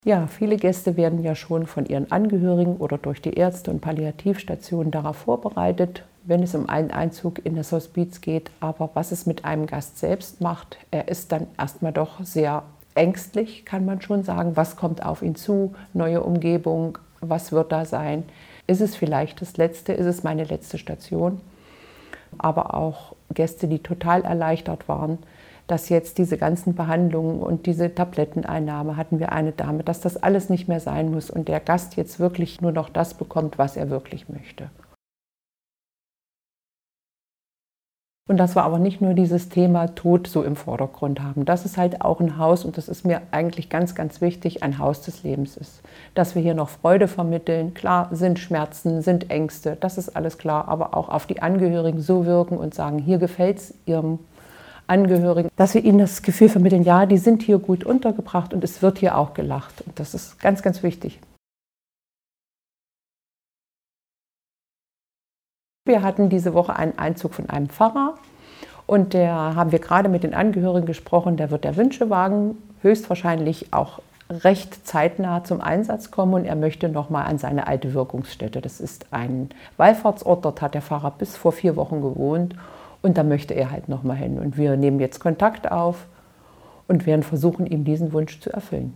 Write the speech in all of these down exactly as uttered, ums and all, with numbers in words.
Ja, viele Gäste werden ja schon von ihren Angehörigen oder durch die Ärzte und Palliativstationen darauf vorbereitet, wenn es um einen Einzug in das Hospiz geht. Aber was es mit einem Gast selbst macht, er ist dann erstmal doch sehr ängstlich, kann man schon sagen. Was kommt auf ihn zu? Neue Umgebung, was wird da sein? Ist es vielleicht das Letzte? Ist es meine letzte Station? Aber auch Gäste, die total erleichtert waren, dass jetzt diese ganzen Behandlungen und diese Tabletteneinnahme, hatten wir eine Dame, dass das alles nicht mehr sein muss und der Gast jetzt wirklich nur noch das bekommt, was er wirklich möchte. Und dass wir aber nicht nur dieses Thema Tod so im Vordergrund haben. Dass es halt auch ein Haus, und das ist mir eigentlich ganz, ganz wichtig, ein Haus des Lebens ist. Dass wir hier noch Freude vermitteln. Klar sind Schmerzen, sind Ängste, das ist alles klar, aber auch auf die Angehörigen so wirken und sagen, hier gefällt es ihrem Angehörigen, dass wir ihnen das Gefühl vermitteln, ja, die sind hier gut untergebracht und es wird hier auch gelacht. Und das ist ganz, ganz wichtig. Wir hatten diese Woche einen Einzug von einem Pfarrer und der haben wir gerade mit den Angehörigen gesprochen, der wird der Wünschewagen höchstwahrscheinlich auch recht zeitnah zum Einsatz kommen und er möchte nochmal an seine alte Wirkungsstätte. Das ist ein Wallfahrtsort, dort hat der Pfarrer bis vor vier Wochen gewohnt. Und da möchte er halt nochmal hin. Und wir nehmen jetzt Kontakt auf und werden versuchen, ihm diesen Wunsch zu erfüllen.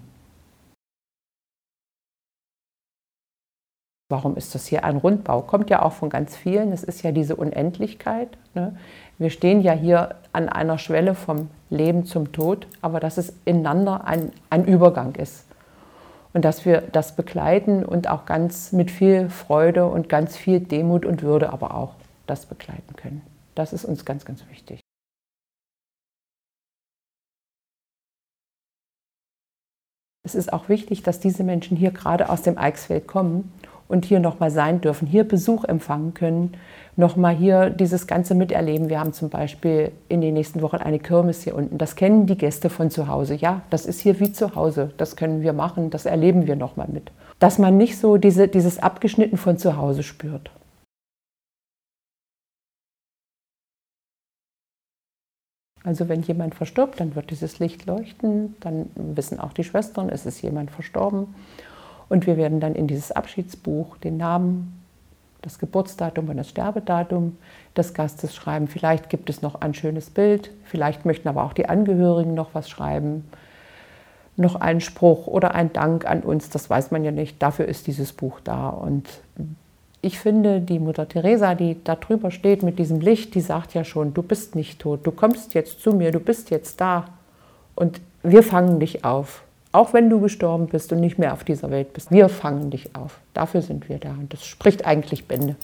Warum ist das hier ein Rundbau? Kommt ja auch von ganz vielen. Es ist ja diese Unendlichkeit. Ne? Wir stehen ja hier an einer Schwelle vom Leben zum Tod, aber dass es ineinander ein, ein Übergang ist. Und dass wir das begleiten und auch ganz mit viel Freude und ganz viel Demut und Würde aber auch das begleiten können. Das ist uns ganz, ganz wichtig. Es ist auch wichtig, dass diese Menschen hier gerade aus dem Eichsfeld kommen und hier nochmal sein dürfen, hier Besuch empfangen können, nochmal hier dieses Ganze miterleben. Wir haben zum Beispiel in den nächsten Wochen eine Kirmes hier unten. Das kennen die Gäste von zu Hause. Ja, das ist hier wie zu Hause. Das können wir machen, das erleben wir nochmal mit. Dass man nicht so diese, dieses Abgeschnitten von zu Hause spürt. Also wenn jemand verstirbt, dann wird dieses Licht leuchten, dann wissen auch die Schwestern, es ist jemand verstorben. Und wir werden dann in dieses Abschiedsbuch den Namen, das Geburtsdatum und das Sterbedatum des Gastes schreiben. Vielleicht gibt es noch ein schönes Bild, vielleicht möchten aber auch die Angehörigen noch was schreiben, noch einen Spruch oder ein Dank an uns, das weiß man ja nicht. Dafür ist dieses Buch da. Und ich finde, die Mutter Teresa, die da drüber steht mit diesem Licht, die sagt ja schon, du bist nicht tot, du kommst jetzt zu mir, du bist jetzt da und wir fangen dich auf. Auch wenn du gestorben bist und nicht mehr auf dieser Welt bist, wir fangen dich auf. Dafür sind wir da und das spricht eigentlich Bände.